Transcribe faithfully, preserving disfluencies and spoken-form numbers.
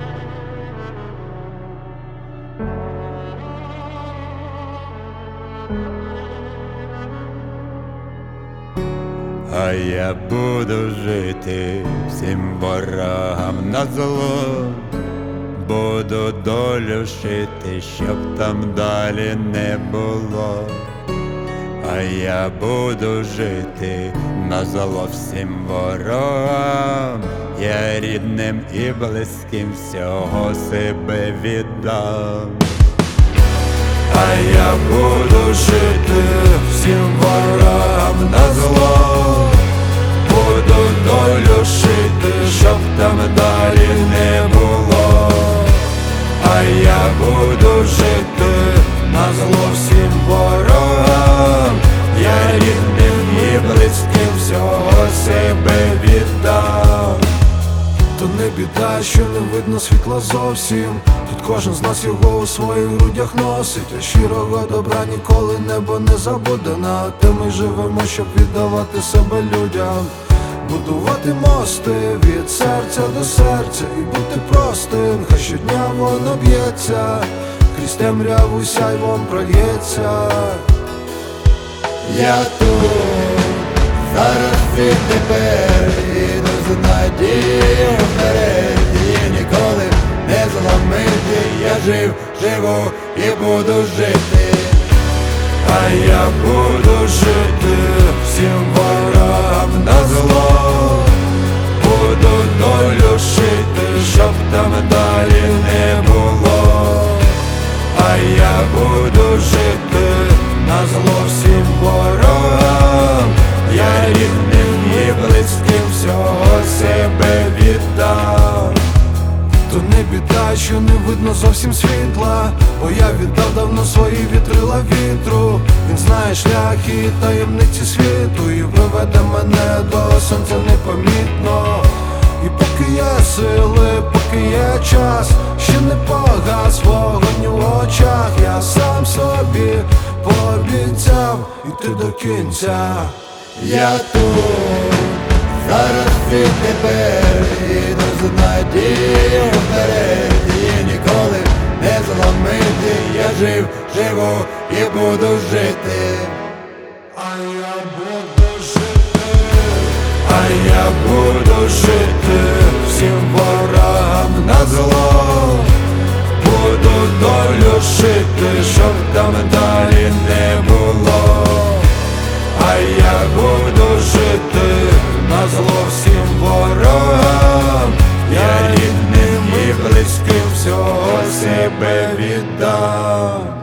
А я буду жити всім ворогам назло, буду долю шити, щоб там далі не було. А я буду жити назло всім ворогам, я рідним і близьким всього себе віддам. А я буду жити всім ворогам назло, буду долю шити, щоб там далі не було. А я буду жити назло всім ворогам, я рідним і близьким всього себе віддам. То не біда, що не видно світла зовсім, тут кожен з нас його у своїх грудях носить. А щирого добра ніколи небо не забуде, на те ми живемо, щоб віддавати себе людям. Будувати мости від серця до серця і бути простим, хай щодня воно б'ється, крізь темряву сяйвом прольється. Я тут, зараз і тепер, іду з надією вперед, і ніколи не зламити. Я жив, живу і буду жити. А я буду жити всім ворогам назло, буду долю шити, щоб там далі не було. А я буду жити назло всім ворогам, я рідним і близьким всього себе віддам. То не біда, що не видно зовсім світла, бо я віддав давно свої вітрила вітру. Він знає шлях і таємниці світу, і виведе мене до сонця непомітно. І поки є сили, поки є час, ще не погас вогонь у очах. Я сам собі пообіцяв іти до кінця. Я тут, зараз і тепер, іду з надією вперед, і ніколи не зламити. Я жив, живу і буду жити. А я буду жити, А я буду жити всім ворогам назло, буду долю шити, щоб там далі не було. А я буду жити назло всім ворогам, я рідним і близьким всього себе віддам.